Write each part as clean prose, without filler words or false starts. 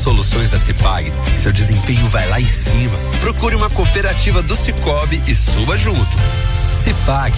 soluções da Cipag, seu desempenho vai lá em cima. Procure uma cooperativa do Cicobi e suba junto. Cipag.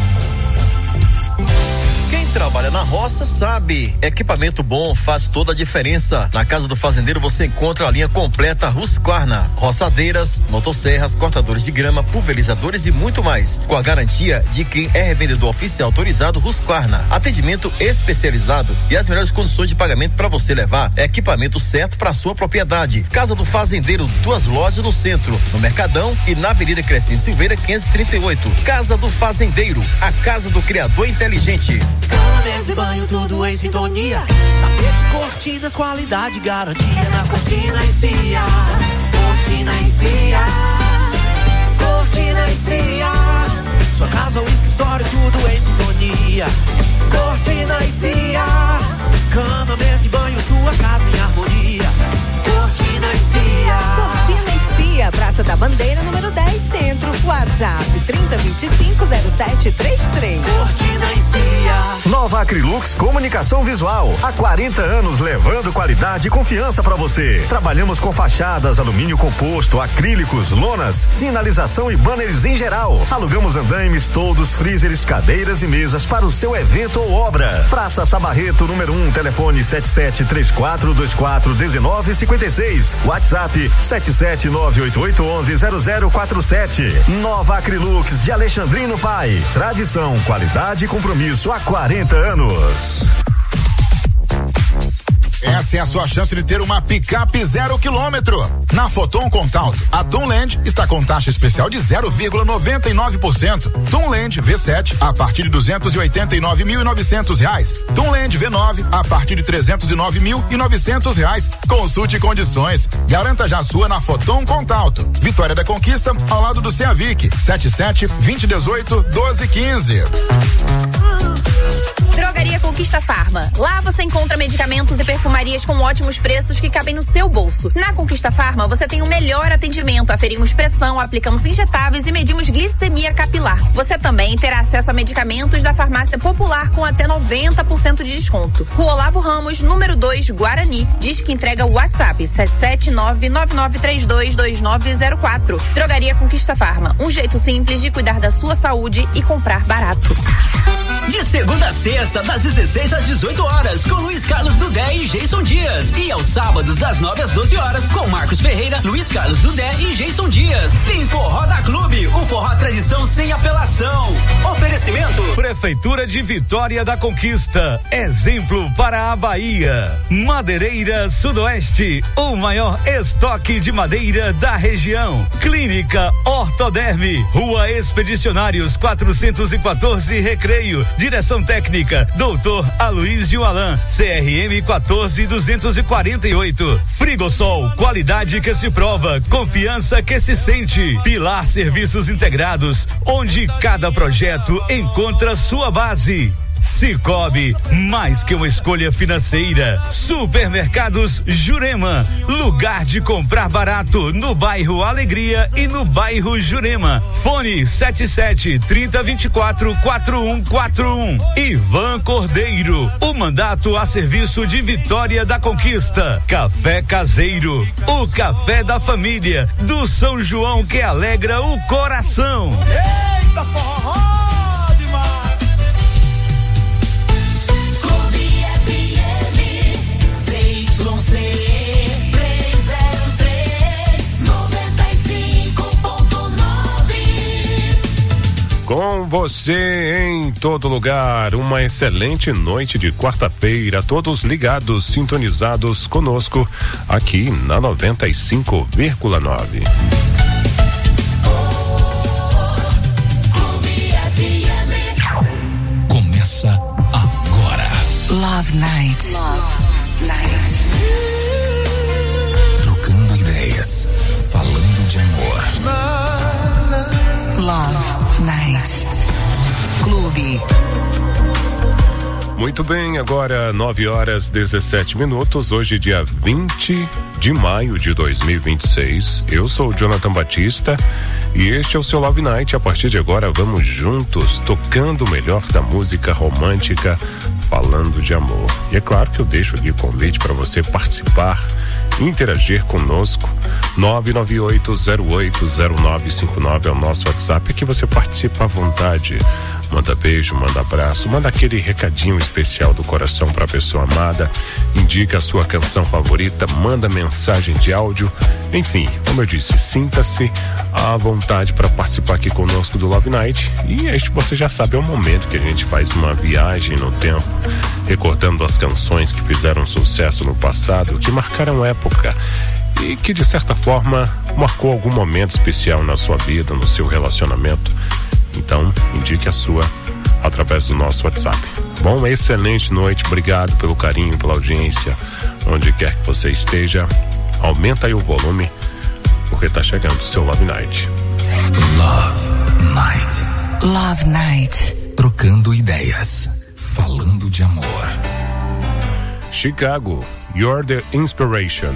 Quem trabalha na roça sabe, equipamento bom faz toda a diferença. Na Casa do Fazendeiro você encontra a linha completa Husqvarna, roçadeiras, motosserras, cortadores de grama, pulverizadores e muito mais, com a garantia de quem é revendedor oficial autorizado Husqvarna. Atendimento especializado e as melhores condições de pagamento para você levar equipamento certo para sua propriedade. Casa do Fazendeiro, 2 lojas no centro, no Mercadão e na Avenida Crescente Silveira 538. Casa do Fazendeiro, a casa do criador inteligente. Cama, mesa e banho, tudo em sintonia. Tapetes, cortinas, qualidade, garantia na Cortina e Cia. Cortina e Cia. Cortina e Cia. Sua casa ou escritório, tudo em sintonia. Cortina e Cia. Cama, mesa e banho, sua casa em harmonia. Cortina e Cia. Cortina e Cia, Praça da Bandeira, número 10, Centro. WhatsApp 3025-0733. Cortina e Cia. Nova Acrylux Comunicação Visual. Há 40 anos levando qualidade e confiança para você. Trabalhamos com fachadas, alumínio composto, acrílicos, lonas, sinalização e banners em geral. Alugamos andaimes, toldos, freezers, cadeiras e mesas para o seu evento ou obra. Praça Sabarreto, número 1, telefone 7734241956. WhatsApp 77988110047. Nova Acrylux de Alexandrino Pai. Tradição, qualidade e compromisso há 40 anos. Essa é a sua chance de ter uma picape 0 km. Na Foton Contaut, a Tunland está com taxa especial de 0,99%. Tunland V7 a partir de R$289.900. Tunland V9 a partir de R$309.900. Consulte condições. Garanta já a sua na Foton Contaut. Vitória da Conquista, ao lado do Ceavic. 77-2018-1215. Drogaria Conquista Farma. Lá você encontra medicamentos e perfumarias com ótimos preços que cabem no seu bolso. Na Conquista Farma você tem o melhor atendimento. Aferimos pressão, aplicamos injetáveis e medimos glicemia capilar. Você também terá acesso a medicamentos da farmácia popular com até 90% de desconto. Rua Olavo Ramos, número 2, Guarani. Diz que entrega o WhatsApp 77999322904. Drogaria Conquista Farma. Um jeito simples de cuidar da sua saúde e comprar barato. De segunda a sexta, das 16 às 18 horas, com Luiz Carlos Dudé e Jason Dias. E aos sábados, das 9 às 12 horas, com Marcos Ferreira, Luiz Carlos Dudé e Jason Dias. Tem Forró da Clube, o forró tradição sem apelação. Oferecimento: Prefeitura de Vitória da Conquista. Exemplo para a Bahia. Madeireira Sudoeste, o maior estoque de madeira da região. Clínica Ortoderme, Rua Expedicionários 414, Recreio. Direção técnica, Dr. Aloysio Alan, CRM 14248. Frigosol, qualidade que se prova, confiança que se sente. Pilar Serviços Integrados, onde cada projeto encontra sua base. Cicobi, mais que uma escolha financeira. Supermercados Jurema, lugar de comprar barato no bairro Alegria e no bairro Jurema. Fone 77-3024-4141. Ivan Cordeiro, o mandato a serviço de Vitória da Conquista. Café Caseiro, o café da família, do São João que alegra o coração. Eita, forró! Com você em todo lugar, uma excelente noite de quarta-feira, todos ligados, sintonizados conosco aqui na 95,9. Começa agora. Love Night. Love Night. Trocando ideias, falando de amor. Love Night. Clube. Muito bem, agora 9h17. Hoje, dia 20 de maio de 2026. Eu sou o Jonathan Batista e este é o seu Love Night. A partir de agora, vamos juntos, tocando o melhor da música romântica, falando de amor. E é claro que eu deixo aqui o convite para você participar interagir conosco. 998080959 é o nosso WhatsApp, aqui você participa à vontade. Manda beijo, manda abraço, manda aquele recadinho especial do coração para a pessoa amada, indica a sua canção favorita, manda mensagem de áudio, enfim, como eu disse, sinta-se à vontade para participar aqui conosco do Love Night. E este, você já sabe, é o momento que a gente faz uma viagem no tempo, recordando as canções que fizeram sucesso no passado, que marcaram época e que de certa forma marcou algum momento especial na sua vida, no seu relacionamento. Então, indique a sua através do nosso WhatsApp. Bom, uma excelente noite, obrigado pelo carinho, pela audiência, onde quer que você esteja. Aumenta aí o volume, porque tá chegando o seu Love Night. Love Night. Love Night. Trocando ideias, falando de amor. Chicago, You're the Inspiration.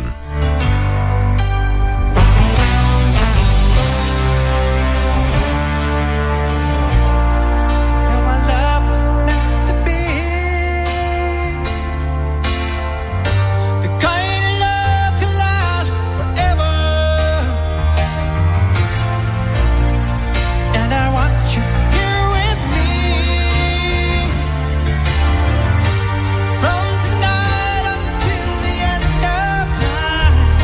From tonight until the end of time.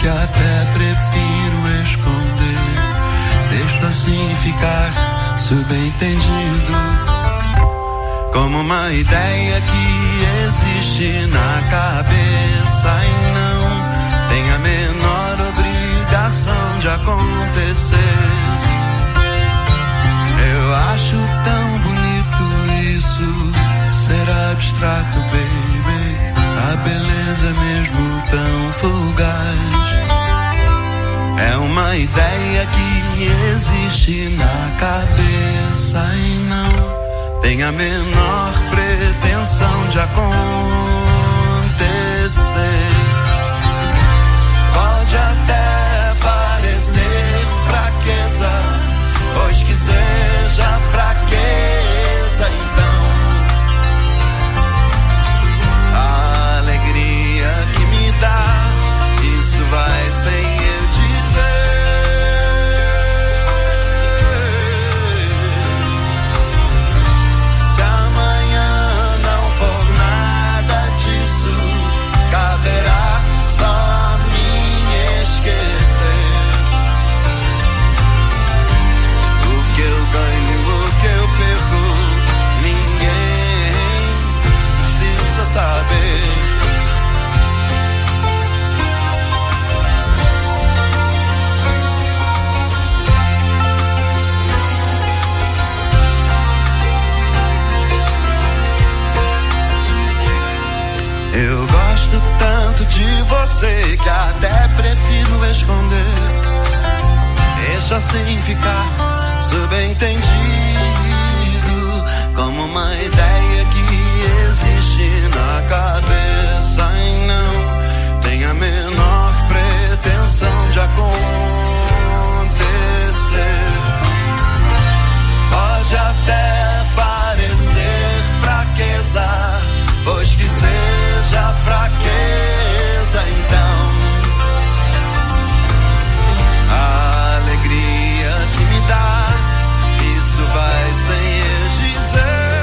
que até prefiro esconder. Deixo assim ficar subentendido, como uma ideia que existe na cabeça e não tem a menor obrigação de acontecer. Eu acho tão bonito isso, ser abstrato, baby. A beleza é mesmo tão fugaz. É uma ideia que existe na cabeça e não tem a menor pretensão de acontecer. Pode até parecer fraqueza, pois que seja fraqueza, então a alegria que me dá, isso vai sem eu dizer. Se amanhã não for nada disso, caberá só a mim esquecer. O que eu ganho, o que eu perco, ninguém precisa saber. Eu gosto tanto de você que até prefiro esconder. Deixa assim ficar subentendido, como uma ideia que existe na cabeça e não tem a menor pretensão de acontecer. Pode até parecer fraqueza, pois que seja fraqueza, então a alegria que me dá, isso vai sem eu dizer.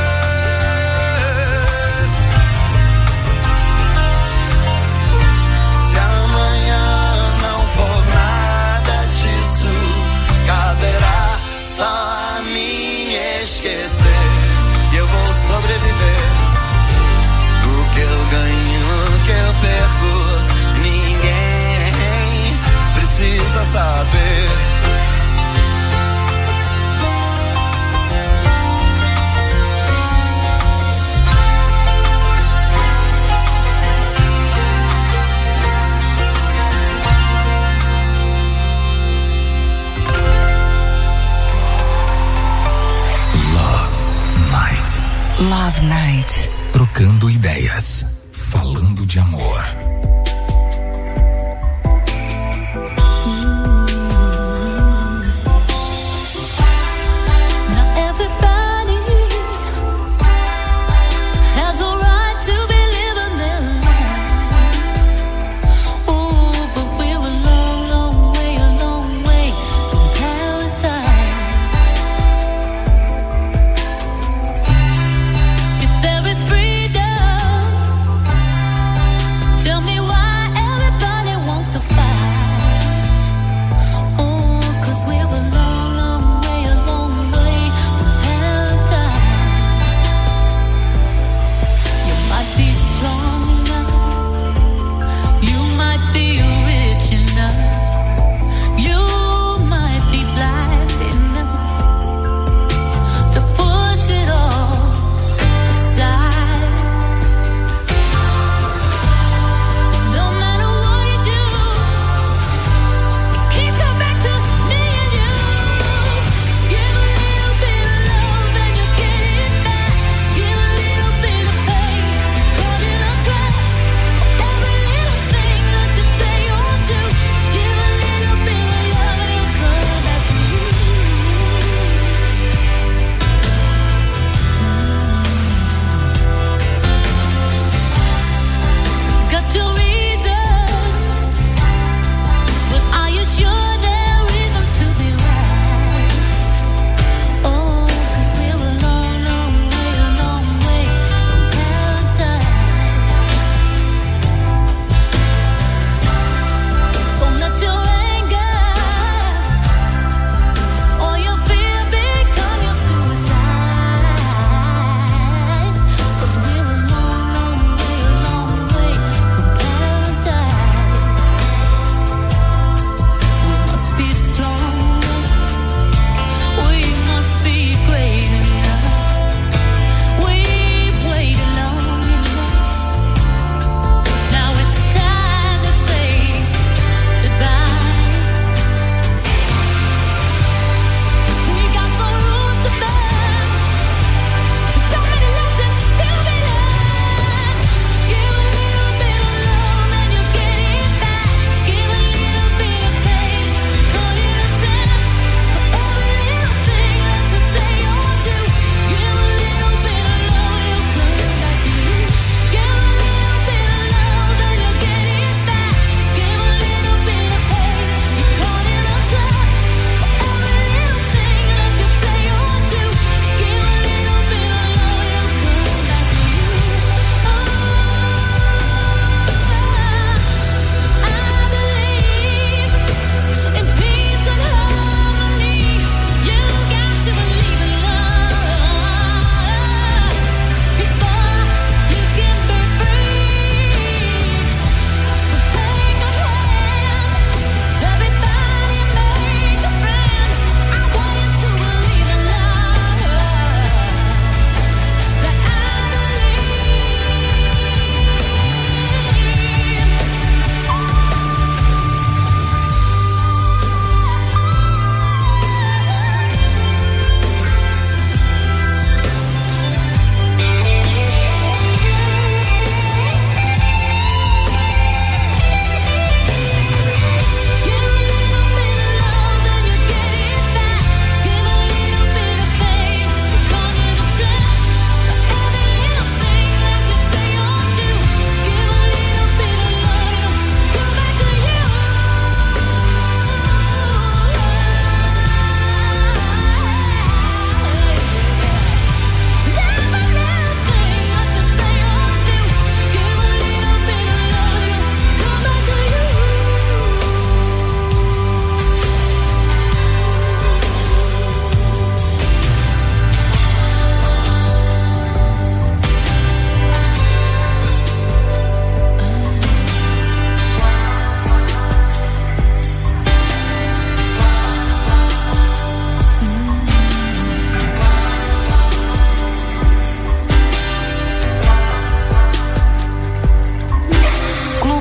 Se amanhã não for nada disso, caberá só a mim esquecer. E eu vou sobreviver. O que eu ganho, o que eu perco, ninguém precisa saber. Love Night. Trocando ideias. Falando de amor. Tell me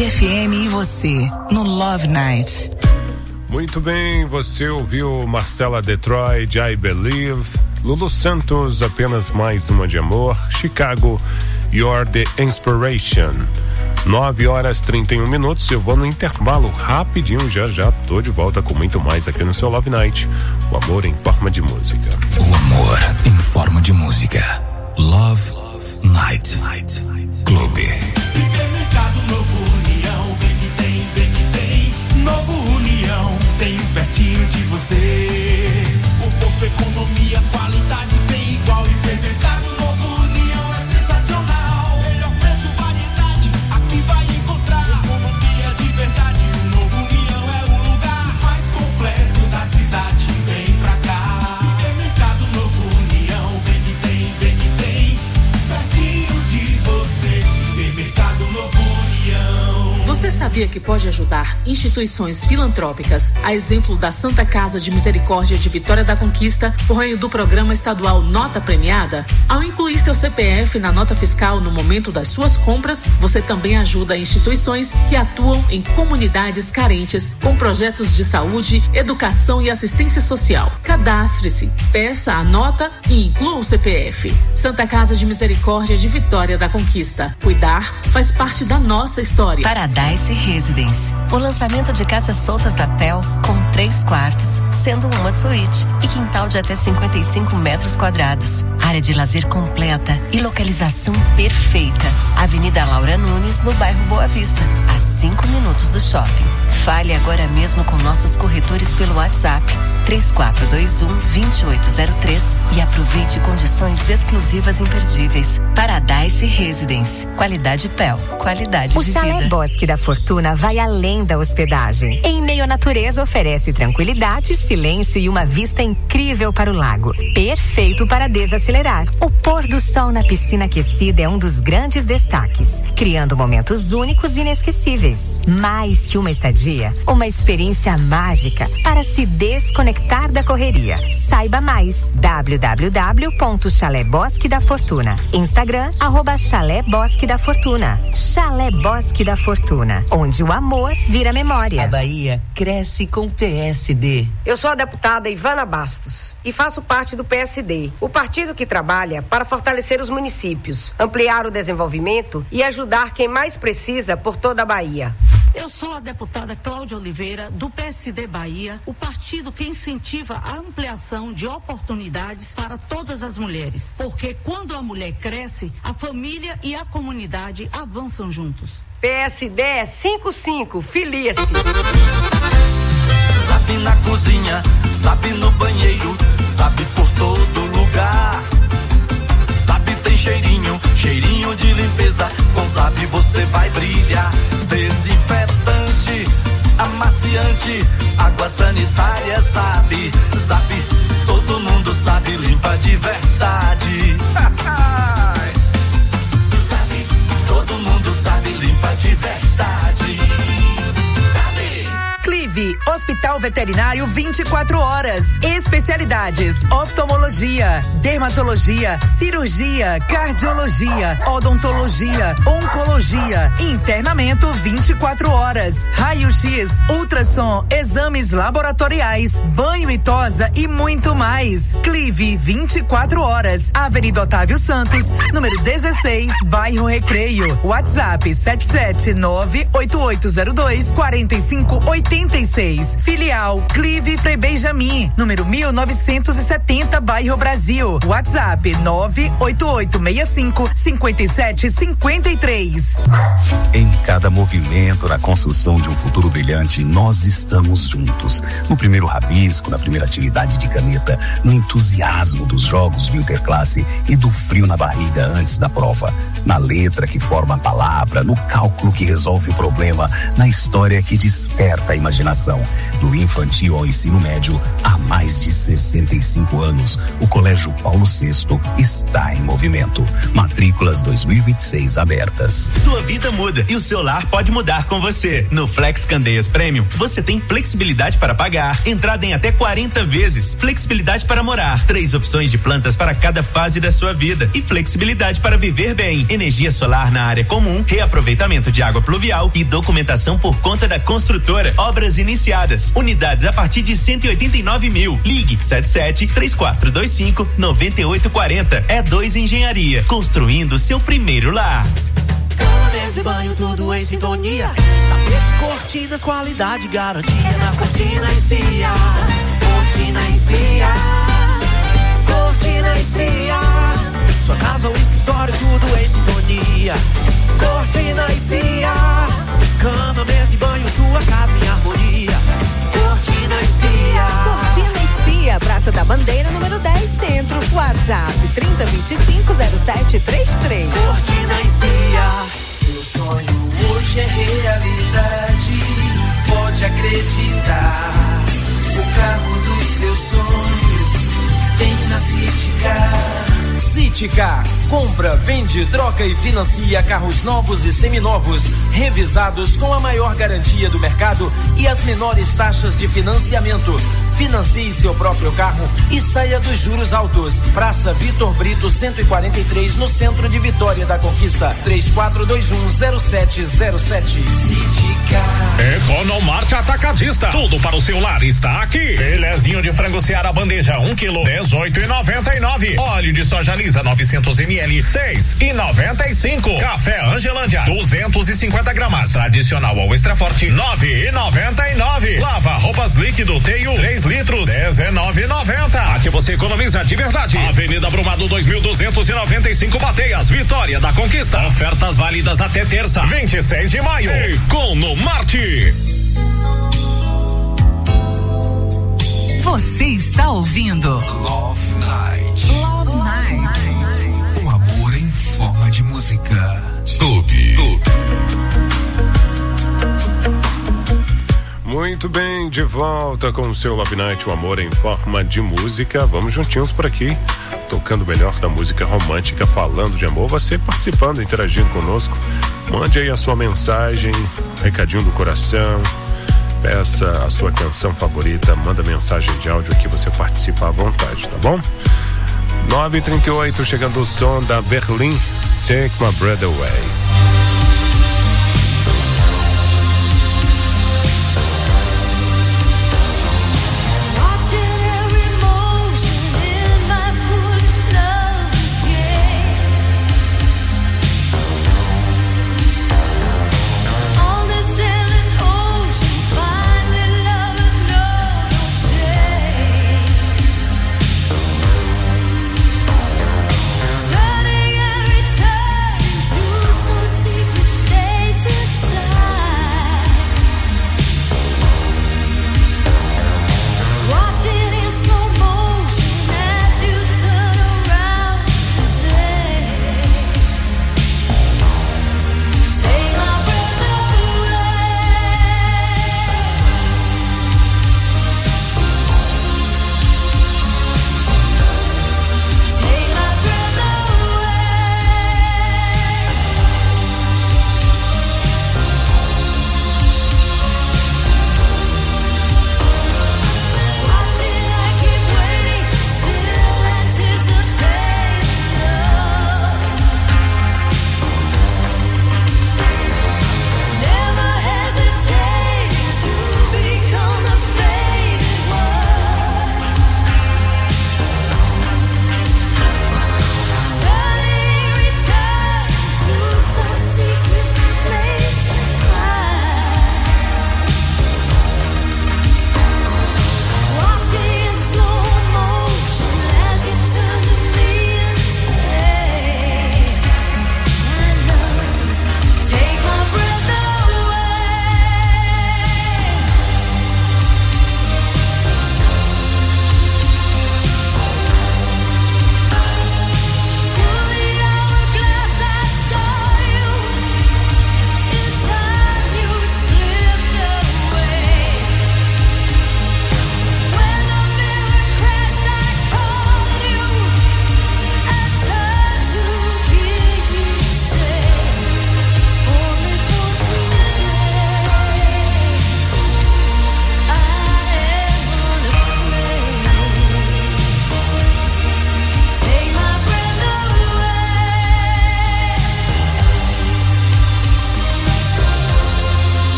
Clube FM e você, no Love Night. Muito bem, você ouviu Marcela Detroit, I Believe, Lulu Santos, Apenas Mais Uma de Amor, Chicago, You're the Inspiration. 9h31. Eu vou no intervalo rapidinho, já tô de volta com muito mais aqui no seu Love Night. O amor em forma de música. O amor em forma de música. Love Night. Clube. Supermercado Novo União, vem que tem. Novo União, tem pertinho de você. Conforto, economia, qualidade sem igual. Supermercado Novo União é sensacional. Melhor preço, variedade, aqui vai encontrar. Economia de verdade, o Novo União é o lugar mais completo da cidade. Vem pra cá. Supermercado Novo União, vem que tem. Pertinho de você. Supermercado Novo União. Você sabia que pode ajudar instituições filantrópicas, a exemplo da Santa Casa de Misericórdia de Vitória da Conquista, por meio do programa estadual Nota Premiada? Ao incluir seu CPF na nota fiscal no momento das suas compras, você também ajuda instituições que atuam em comunidades carentes com projetos de saúde, educação e assistência social. Cadastre-se, peça a nota e inclua o CPF. Santa Casa de Misericórdia de Vitória da Conquista. Cuidar faz parte da nossa história. Paradise Residence. O lançamento de casas soltas da TEL com 3 quartos, sendo uma suíte e quintal de até 55 metros quadrados. Área de lazer completa e localização perfeita. Avenida Laura Nunes, no bairro Boa Vista, a 5 minutos do shopping. Fale agora mesmo com nossos corretores pelo WhatsApp 3421-2803 e aproveite condições exclusivas imperdíveis. Paradise Residence. Qualidade PEL. Qualidade de vida. O Chalé Bosque da Fortuna vai além da hospedagem. Em meio à natureza, oferece tranquilidade, silêncio e uma vista incrível para o lago. Perfeito para desacelerar. O pôr do sol na piscina aquecida é um dos grandes destaques, criando momentos únicos e inesquecíveis. Mais que uma estadia, uma experiência mágica para se desconectar da correria. Saiba mais. www.Chalé Bosque da Fortuna. Instagram, @Chalé Bosque da Fortuna. Chalé Bosque da Fortuna, onde o amor vira memória. A Bahia cresce com o PSD. Eu sou a deputada Ivana Bastos e faço parte do PSD, o partido que trabalha para fortalecer os municípios, ampliar o desenvolvimento e ajudar quem mais precisa por toda a Bahia. Eu sou a deputada Cláudia Oliveira, do PSD Bahia, o partido que incentiva a ampliação de oportunidades para todas as mulheres. Porque quando a mulher cresce, a família e a comunidade avançam juntos. PSD é 55, filia-se. Sabe na cozinha, sabe no banheiro, sabe por todo lugar. Sabe tem cheirinho de limpeza, com Sabe você vai brilhar. Desinfetante, amaciante, água sanitária, sabe, todo mundo sabe, limpa de verdade. Sabe, todo mundo sabe, limpa de verdade. Clive, Hospital Veterinário 24 horas. Especialidades: oftalmologia, dermatologia, cirurgia, cardiologia, odontologia, oncologia, internamento 24 horas, raio-x, ultrassom, exames laboratoriais, banho e tosa e muito mais. Clive 24 horas. Avenida Otávio Santos, número 16, bairro Recreio. WhatsApp 77988024586. Filial Clive Frei Benjamin, número 1970, bairro Brasil. WhatsApp 988655753. Em cada movimento na construção de um futuro brilhante, nós estamos juntos. No primeiro rabisco, na primeira atividade de caneta, no entusiasmo dos jogos do Interclasse e do frio na barriga antes da prova, na letra que forma a palavra, no cálculo que resolve o problema, na história que desperta a imaginação. Do infantil ao ensino médio, há mais de 65 anos, o Colégio Paulo VI está em movimento. Matrículas 2026 abertas. Sua vida muda e o seu lar pode mudar com você. No Flex Candeias Premium, você tem flexibilidade para pagar, entrada em até 40 vezes, flexibilidade para morar, 3 opções de plantas para cada fase da sua vida e flexibilidade para viver bem. Energia solar na área comum, reaproveitamento de água pluvial e documentação por conta da construtora. Obras iniciadas. Unidades a partir de 189 mil. Ligue 77-3425-9840. E2 Engenharia. Construindo seu primeiro lar. Cama, mesa e banho, tudo em sintonia. Tapetes, cortinas, qualidade, garantia. Na Cortina e Cia. Cortina e Cia. Cortina e Cia. Sua casa ou escritório, tudo em sintonia. Cortina e Cia. Cama, mesa e banho, sua casa em harmonia. Cortina e Cia. Cortina e Cia, Praça da Bandeira, número 10, Centro. WhatsApp 3025-0733. Cortina e Cia. Seu sonho hoje é realidade. Pode acreditar. O carro dos seus sonhos tem na Citicar. Citicar, compra, vende, troca e financia carros novos e seminovos, revisados com a maior garantia do mercado e as menores taxas de financiamento. Financie seu próprio carro e saia dos juros altos. Praça Vitor Brito 143, no centro de Vitória da Conquista. 34210707. Citicar. Economarte Atacadista. Tudo para o seu lar está aqui. Filezinho de frango Seara bandeja 1 kg, 18,99. Óleo de soja lisa 900 ml, 6,95. Café Angelândia 250 gramas. Tradicional ou extra forte 9,99. Lava roupas líquido Teio 3 litros 19,90. Aqui você economiza de verdade. Avenida Brumado 2295 Bateias, Vitória da Conquista. Ofertas válidas até terça, 26 de maio. Economarte. Você está ouvindo Love Night. Love Night. O amor em forma de música. Clube. Muito bem, de volta com o seu Love Night, o amor em forma de música. Vamos juntinhos por aqui, tocando o melhor da música romântica, falando de amor. Você participando, interagindo conosco. Mande aí a sua mensagem, recadinho do coração. Peça a sua canção favorita, manda mensagem de áudio aqui, você participa à vontade, tá bom? 9h38, chegando o som da Berlim, Take My Breath Away. Turning every turn to some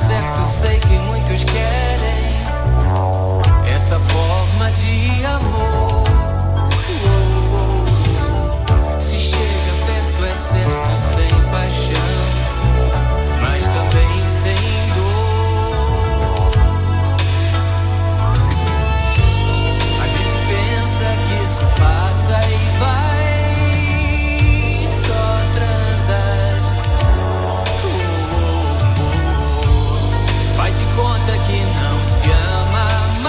certo, sei que muitos querem essa forma de amor. Se chega perto é certo, sem paixão, mas também sem dor. A gente pensa que isso passa e vai, só transas. Faz de conta que não se ama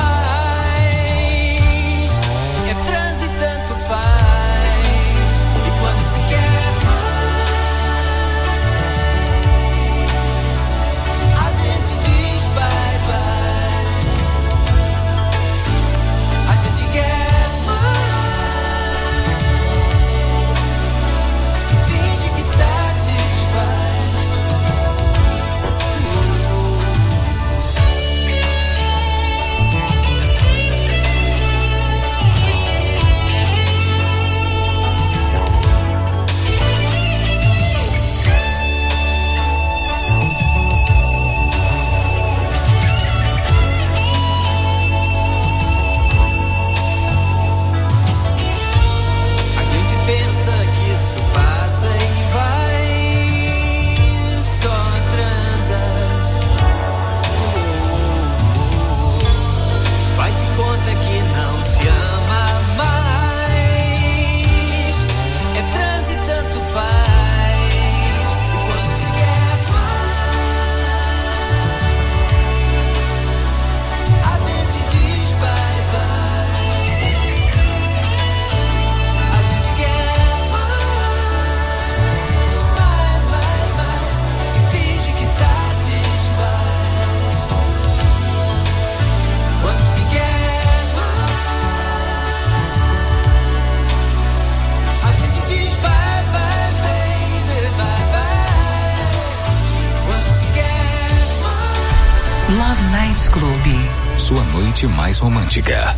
mais. É transe e tanto faz. E quando se quer mais, a gente diz bye bye. A gente quer mais, finge que satisfaz. A gente pensa que isso passa e vai, só transas. Faz de conta que não se ama mais. É transe e tanto faz. E quando se quer mais, a gente diz bye bye. A gente quer mais, mais, e finge que satisfaz. Quando se quer mais, a gente diz bye bye, baby, bye bye. Quando se quer mais. Love Night Club. Sua noite mais romântica.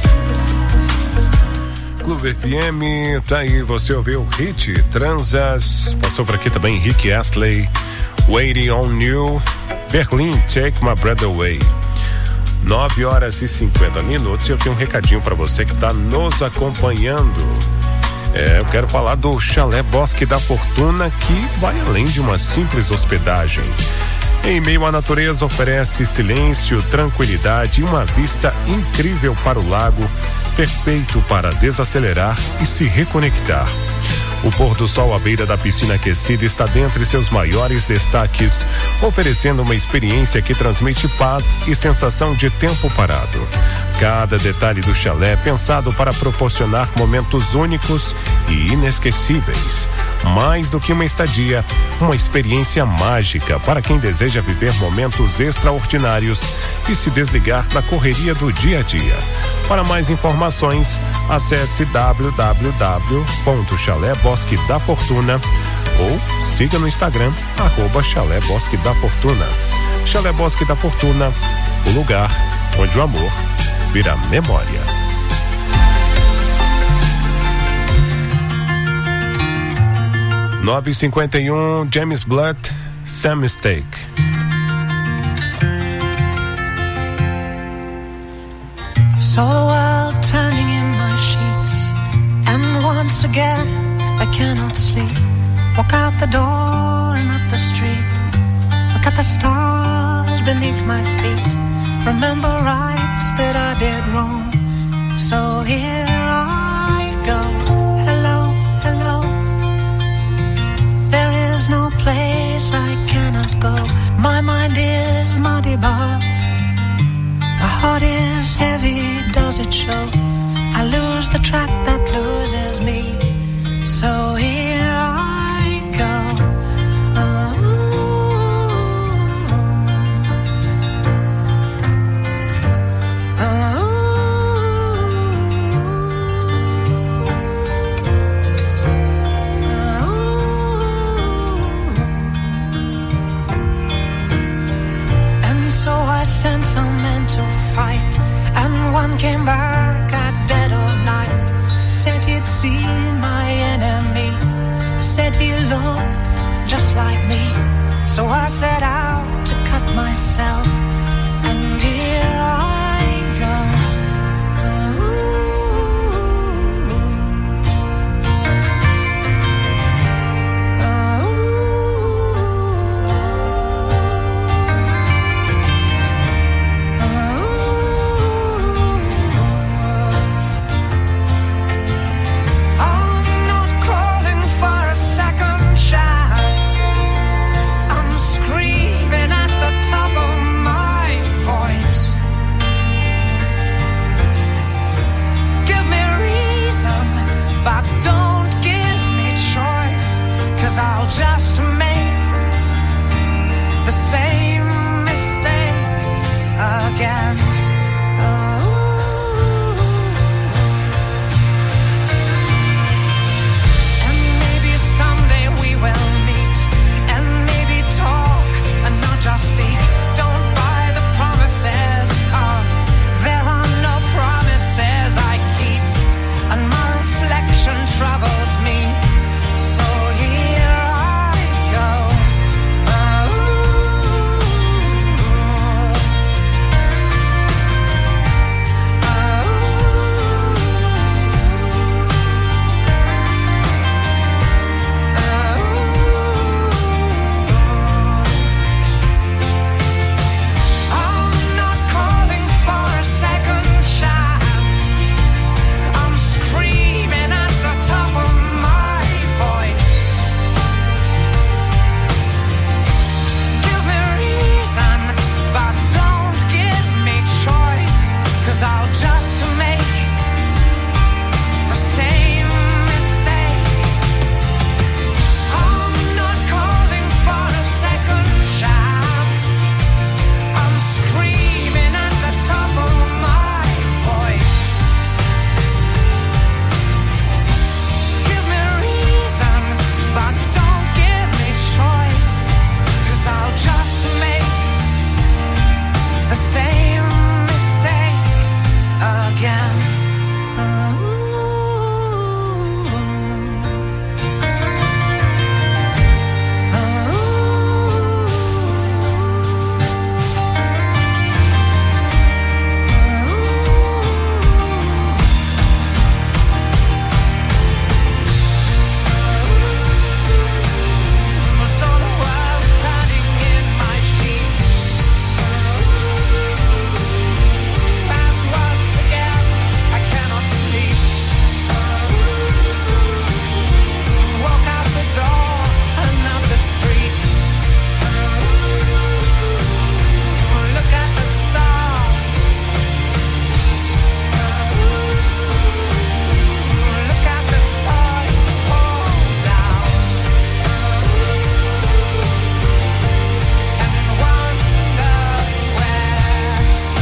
Clube FM, tá aí, você ouviu Hit, Transas, passou por aqui também Rick Astley, Waiting on You, Berlin, Take My Breath Away. 9h50. E eu tenho um recadinho pra você que tá nos acompanhando. Eu quero falar do Chalé Bosque da Fortuna, que vai além de uma simples hospedagem. Em meio à natureza, oferece silêncio, tranquilidade e uma vista incrível para o lago, perfeito para desacelerar e se reconectar. O pôr do sol à beira da piscina aquecida está dentre seus maiores destaques, oferecendo uma experiência que transmite paz e sensação de tempo parado. Cada detalhe do chalé é pensado para proporcionar momentos únicos e inesquecíveis. Mais do que uma estadia, uma experiência mágica para quem deseja viver momentos extraordinários e se desligar da correria do dia a dia. Para mais informações, acesse www.chalébosque da Fortuna ou siga no Instagram @Chalé Bosque da Fortuna. Chalé Bosque da Fortuna, o lugar onde o amor vira memória. – 9h51, James Blunt, Some Mistake. Saw the world turning in my sheets, and once again I cannot sleep. Walk out the door and up the street, look at the stars beneath my feet. Remember rights that I did wrong, so here I go. Hello, hello. There is no place I cannot go. My mind is muddy, but my heart is heavy, does it show? I lose the track that loses me, so here I go. And so I sent some men to fight, and one came back at dead of night. Said he'd seen my enemy, said he looked just like me. So I set out to cut myself, and here I go. I'm not calling for a second chance. I'm screaming at the top of my voice. Give me reason, but don't give me choice, 'cause I'll just make the same mistake again. And maybe someday we will meet, and maybe talk and not just speak. Don't buy the promises, 'cause there are no promises I keep, and my reflection troubles me. So here I go. I'm not calling for a second chance. I'm screaming at the top of my voice. Give me reason, but don't give me choice, 'cause I'll just make the same mistake. I'm not calling for a second chance. I'm screaming at the top of my voice. Give me reason, but don't give me choice, 'cause I'll just make the same mistake again. So the world turning in my sheets, and once again I cannot sleep. Walk out the door and out the street. Look at the stars. Look at the stars fall down. And wonder where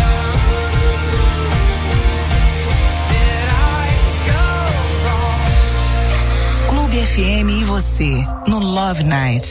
did I go wrong? Clube FM e você no Love Night.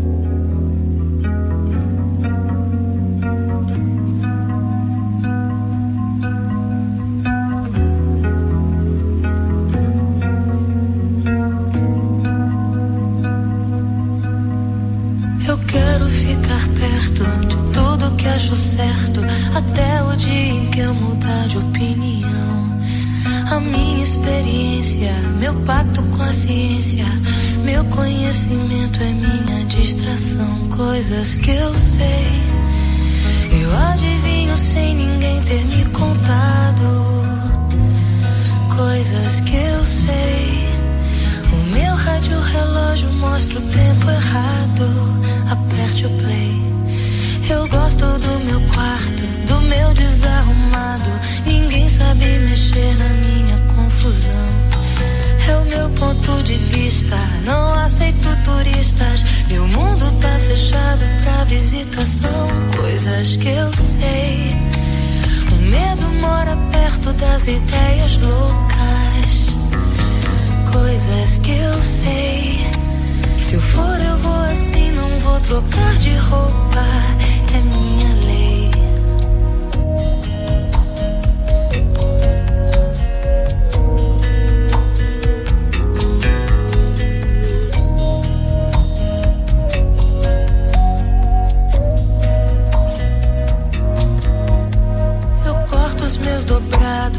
Eu quero ficar perto de tudo que acho certo, até o dia em que eu mudar de opinião. A minha experiência, meu pacto com a ciência, meu conhecimento é minha distração. Coisas que eu sei, eu adivinho sem ninguém ter me contado. Coisas que eu sei, o meu rádio relógio mostra o tempo errado. Aperte o play. Eu gosto do meu quarto, do meu desarrumado. Ninguém sabe mexer na minha confusão. É o meu ponto de vista, não aceito turistas. Meu mundo tá fechado pra visitação. Coisas que eu sei, o medo mora perto das ideias loucas. Coisas que eu sei, se eu for eu vou assim, não vou trocar de roupa. É minha lei.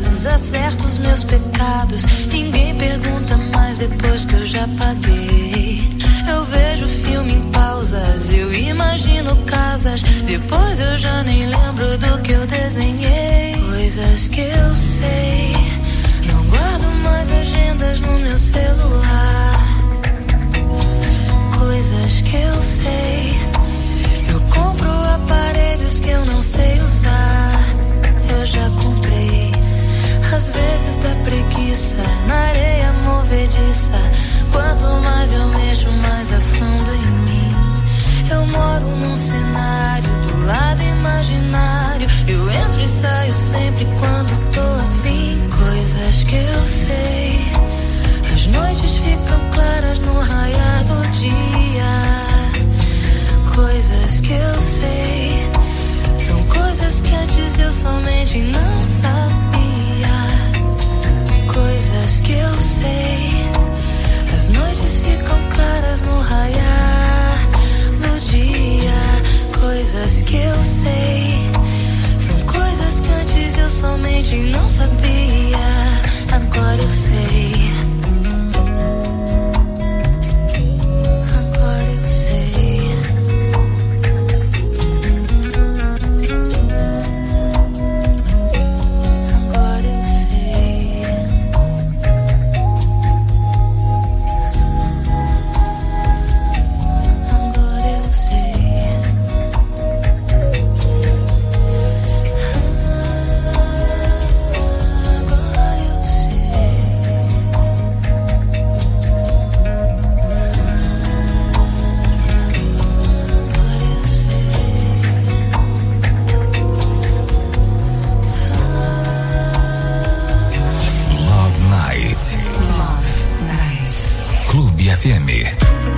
desacerto os meus pecados. Ninguém pergunta mais depois que eu já paguei. Eu vejo filme em pausas, eu imagino casas. Depois eu já nem lembro do que eu desenhei. Coisas que eu sei, não guardo mais agendas no meu celular. Coisas que eu sei, eu compro aparelhos que eu não sei usar. Eu já comprei, às vezes dá preguiça, na areia movediça. Quanto mais eu mexo, mais afundo em mim. Eu moro num cenário do lado imaginário. Eu entro e saio sempre quando tô afim. Coisas que eu sei, as noites ficam claras no raiar do dia. Coisas que eu sei, são coisas que antes eu somente não sabia. Coisas que eu sei, as noites ficam claras no raiar do dia. Coisas que eu sei, são coisas que antes eu somente não sabia. Agora eu sei. Agora eu sei. Agora eu sei. Agora eu sei. Agora eu Love Night. Clube FM.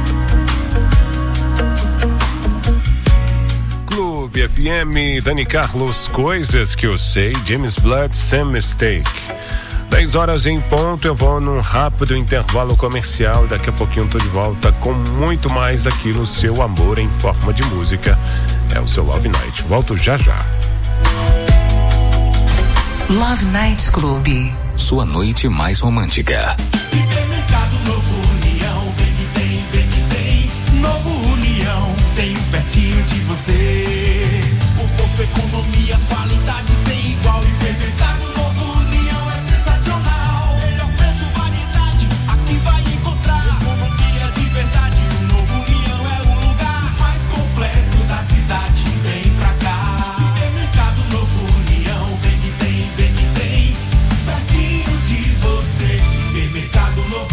Clube FM, Dani Carlos, Coisas que eu sei, James Blunt, Some Mistake. 10 horas em ponto, eu vou num rápido intervalo comercial. Daqui a pouquinho eu tô de volta com muito mais aqui no seu amor em forma de música. É o seu Love Night. Volto já já. Love Night Clube. Sua noite mais romântica. Hipermercado Novo União, vem que tem. Novo União, tem pertinho de você. Conforto, economia, qualidade sem igual. Hipermercado Novo União é sensacional. Melhor preço, variedade, aqui vai encontrar. Economia de verdade, o Novo União é o lugar mais completo da cidade. Vem pra cá. Hipermercado Novo União, vem que tem. Pertinho de você. Hipermercado Novo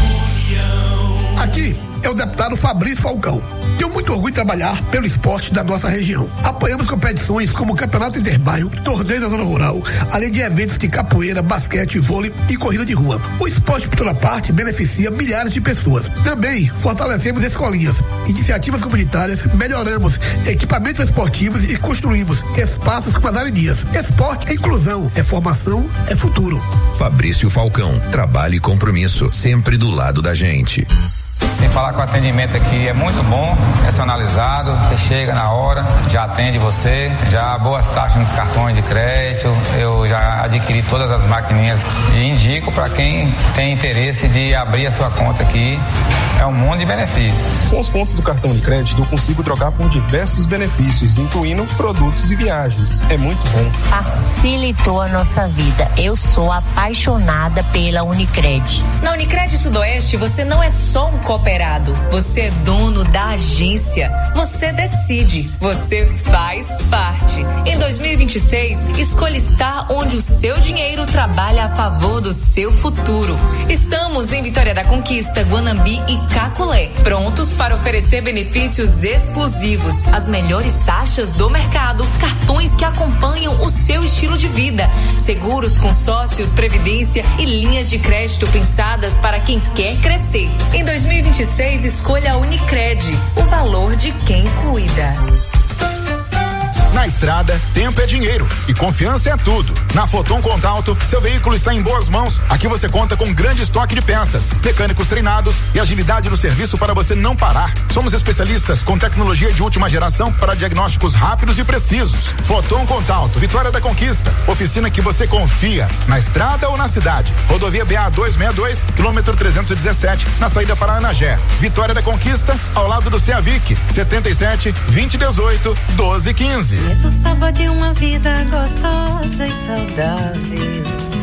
União. Aqui é o deputado Fabrício Falcão. Tenho muito orgulho de trabalhar pelo esporte da nossa região. Apoiamos competições como o Campeonato Interbairro, torneios da Zona Rural, além de eventos de capoeira, basquete, vôlei e corrida de rua. O esporte, por toda parte, beneficia milhares de pessoas. Também fortalecemos escolinhas, iniciativas comunitárias, melhoramos equipamentos esportivos e construímos espaços com as arenias. Esporte é inclusão, é formação, é futuro. Fabrício Falcão, trabalho e compromisso, sempre do lado da gente. Sem falar que o atendimento aqui é muito bom, personalizado, você chega na hora, já atende você, já boas taxas nos cartões de crédito, eu já adquiri todas as maquininhas e indico para quem tem interesse de abrir a sua conta aqui, é um mundo de benefícios. Com os pontos do cartão de crédito eu consigo trocar por diversos benefícios, incluindo produtos e viagens, é muito bom. Facilitou a nossa vida, eu sou apaixonada pela Unicred. Na Unicred Sudoeste você não é só um cooperado, você é dono da agência, você decide, você faz parte. Em 2026, escolha estar onde o seu dinheiro trabalha a favor do seu futuro. Estamos em Vitória da Conquista, Guanambi e Caculé, prontos para oferecer benefícios exclusivos, as melhores taxas do mercado, cartões que acompanham o seu estilo de vida, seguros, consórcios, previdência e linhas de crédito pensadas para quem quer crescer. Em 2026, escolha a Unicred, o valor de quem cuida. Na Na estrada, tempo é dinheiro e confiança é tudo. Na Foton Contalto, seu veículo está em boas mãos. Aqui você conta com grande estoque de peças, mecânicos treinados e agilidade no serviço para você não parar. Somos especialistas com tecnologia de última geração para diagnósticos rápidos e precisos. Foton Contalto, Vitória da Conquista. Oficina que você confia, na estrada ou na cidade. Rodovia BA 262, quilômetro 317, na saída para Anagé. Vitória da Conquista, ao lado do CEAVIC, 77 2018 1215. Conheço o sabor de uma vida gostosa e saudável.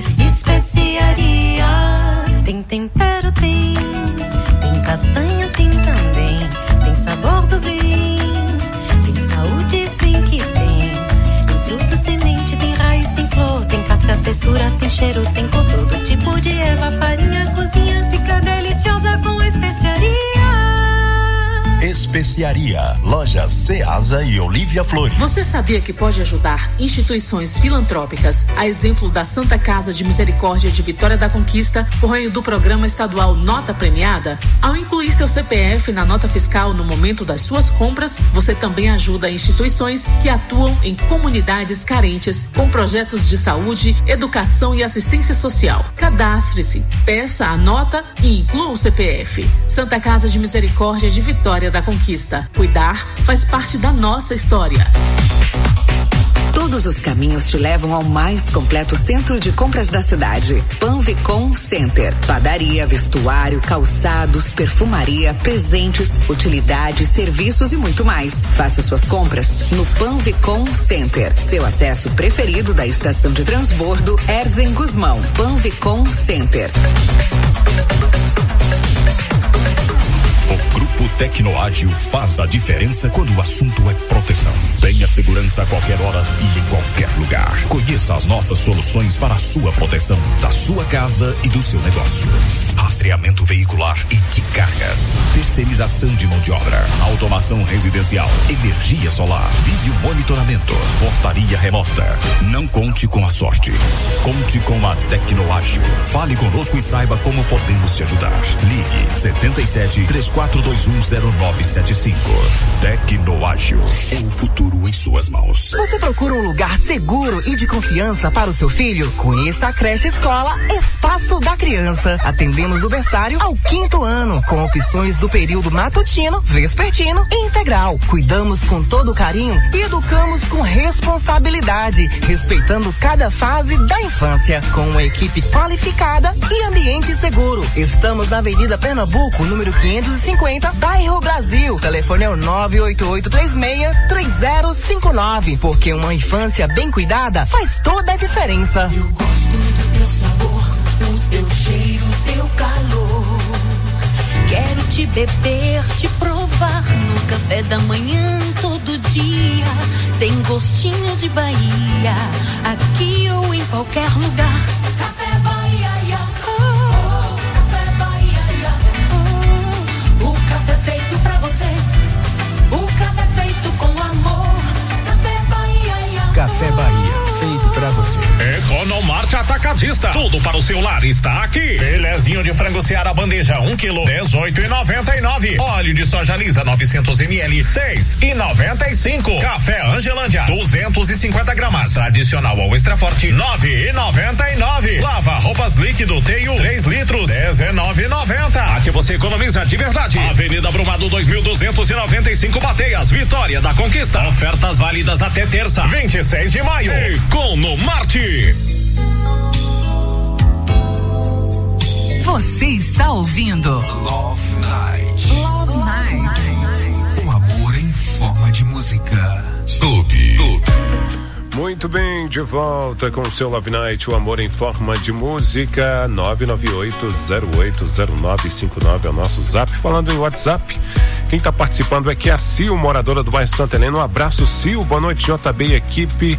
Especiaria, tem tempero, tem castanha, tem também. Tem sabor do bem, tem saúde, tem que tem. Tem fruto, semente, tem raiz, tem flor, tem casca, textura, tem cheiro, tem cor. Todo tipo de erva, farinha, cozinha, fica deliciosa com especiaria. Especiaria, lojas Ceasa e Olívia Flores. Você sabia que pode ajudar instituições filantrópicas, a exemplo da Santa Casa de Misericórdia de Vitória da Conquista, por meio do programa estadual Nota Premiada? Ao incluir seu CPF na nota fiscal no momento das suas compras, você também ajuda instituições que atuam em comunidades carentes com projetos de saúde, educação e assistência social. Cadastre-se, peça a nota e inclua o CPF. Santa Casa de Misericórdia de Vitória da Conquista. Cuidar faz parte da nossa história. Todos os caminhos te levam ao mais completo centro de compras da cidade. Panvicom Center. Padaria, vestuário, calçados, perfumaria, presentes, utilidades, serviços e muito mais. Faça suas compras no Panvicom Center. Seu acesso preferido da estação de transbordo Erzen Guzmão. Panvicom Center. O Grupo Tecnoágil faz a diferença quando o assunto é proteção. Tenha segurança a qualquer hora e em qualquer lugar. Conheça as nossas soluções para a sua proteção, da sua casa e do seu negócio. Rastreamento veicular e de cargas. Terceirização de mão de obra. Automação residencial. Energia solar. Vídeo monitoramento. Portaria remota. Não conte com a sorte. Conte com a Tecnoágil. Fale conosco e saiba como podemos te ajudar. Ligue 77 34210975. Tecnoágil. É o futuro em suas mãos. Você procura um lugar seguro e de confiança para o seu filho? Conheça a creche escola Espaço da Criança. Atendemos do berçário ao 5º ano, com opções do período matutino, vespertino e integral. Cuidamos com todo carinho e educamos com responsabilidade, respeitando cada fase da infância, com uma equipe qualificada e ambiente seguro. Estamos na Avenida Pernambuco, número 550, bairro Brasil. Telefone é o 988363059, porque uma infância bem cuidada faz toda a diferença. Eu gosto do teu sabor, o teu cheiro, o teu calor. Quero te beber, te provar no café da manhã todo dia. Tem gostinho de Bahia, aqui ou em qualquer lugar. Café Bahia, Café Bahia, o café feito pra você, o café feito com amor. Café Bahia, Café Bahia, feito pra você. Economarte Atacadista. Tudo para o seu lar está aqui. Filezinho de frango Seara bandeja 1 kg 18,99. Óleo de soja lisa 900 ml 6,95. Café Angelândia 250 gramas. Tradicional ou extra forte 9,99. Lava roupas líquido Teio 3 litros 19,90. Aqui você economiza de verdade. Avenida Brumado 2295 Bateias, Vitória da Conquista. Ofertas válidas até terça, 26 de maio. Economarte. Você está ouvindo Love Night. Love Night. O amor em forma de música. Muito bem, de volta com o seu Love Night, o amor em forma de música. 998080959 é o nosso zap. Falando em WhatsApp, quem está participando aqui é a Sil, moradora do bairro Santa Helena. Um abraço, Sil, boa noite, JB e equipe.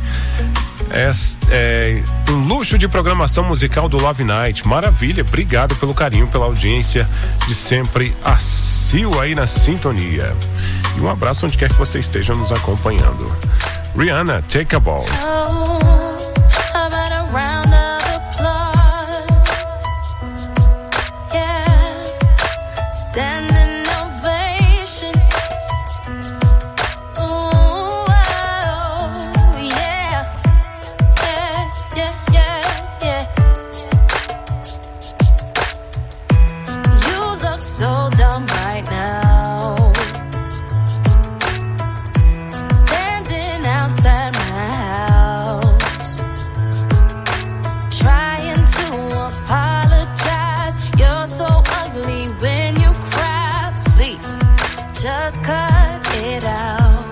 É um luxo de programação musical do Love Night, maravilha, obrigado pelo carinho, pela audiência de sempre, a Sil aí na sintonia. E um abraço onde quer que você esteja nos acompanhando. Rihanna, Take a Ball. just cut it out.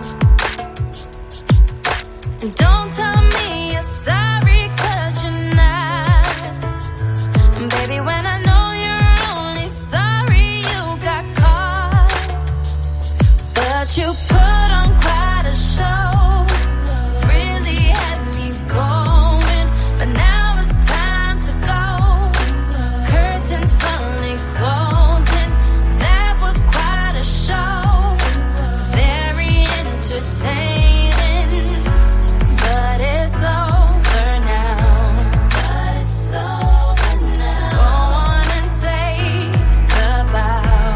And don't tell me you're sorry, 'cause you're not. And baby, when I know you're only sorry you got caught. But you put on quite a show, really had me going. But now it's time to go. Curtains finally closing. That was quite a show, very entertaining. But it's over now. But it's over now. Go on and take a bow.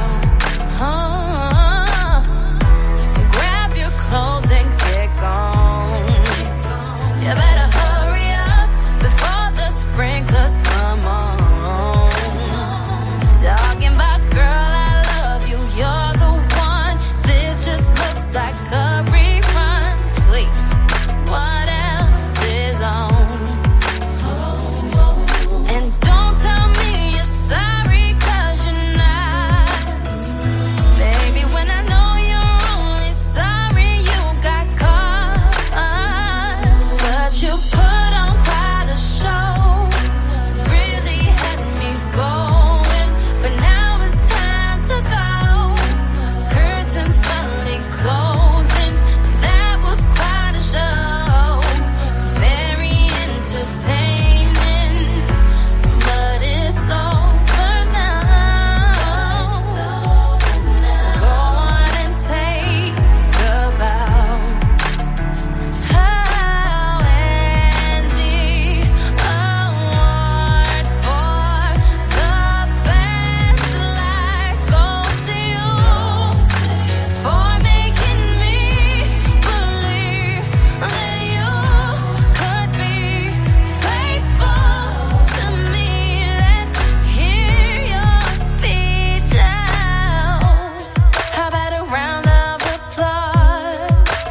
Grab your clothes and get gone. You better hurry up before the sprinklers come on. Talking about, girl, I love you, you're the one. This just looks like a rerun. Please, what else is on? And don't tell me you're sorry, 'cause you're not. Baby, when I know you're only sorry you got caught. But you put on quite a show, really had me going. But now it's time to go. Curtains finally closing. That was quite a show, very entertaining. But it's over now. Go on and take a bow. Oh, and the award for the best life goes to you, for making me believe that you could be faithful to me. Let's hear your speech out. How about a round of applause?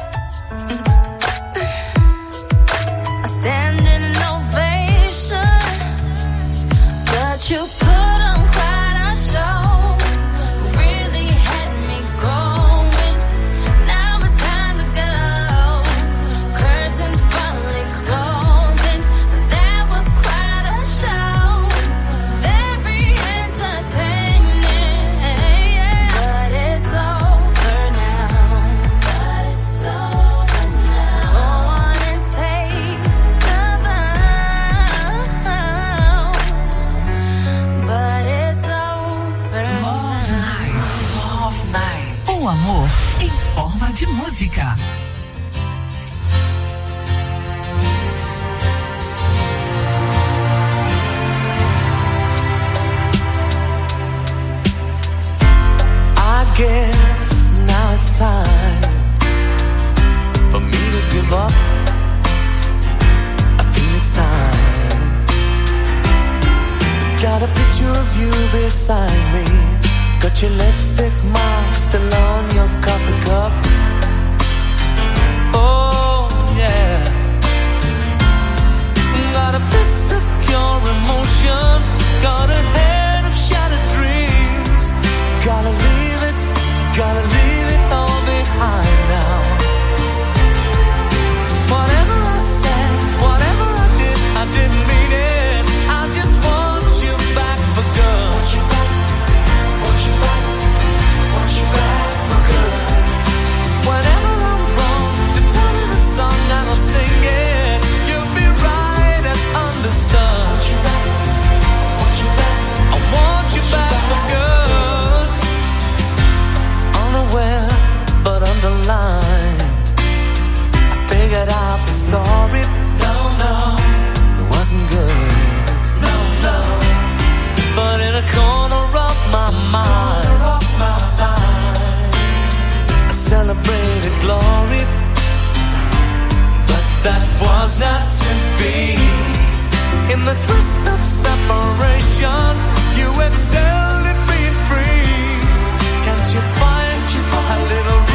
A standing ovation. But you put on quite a show, really had me going. Now it's time to go. Curtains finally closing. That was quite a show, very entertaining. But it's over now. But it's over now. Go on and take the bow. But it's over now. Love Night. O amor em forma de música. I guess now it's time for me to give up. I think it's time. Got a picture of you beside me. Got your lipstick mark still on your coffee cup. Oh yeah. Got a fist of pure emotion. Got a head of shattered dreams. Gotta leave it all behind now. Whatever I said, whatever I did, I didn't mean it. I just want you back for good. Want you back, want you back, want you back for good. Whenever I'm wrong, just tell me the song and I'll sing it. You'll be right and understood. Want you back, want you back, I want you back for good. Unaware but underlined, I figured out the story. No, it wasn't good. No, but in a corner of my mind, I celebrated glory. But that was not to be. In the twist of separation, you excelled at being free. Can't you find a little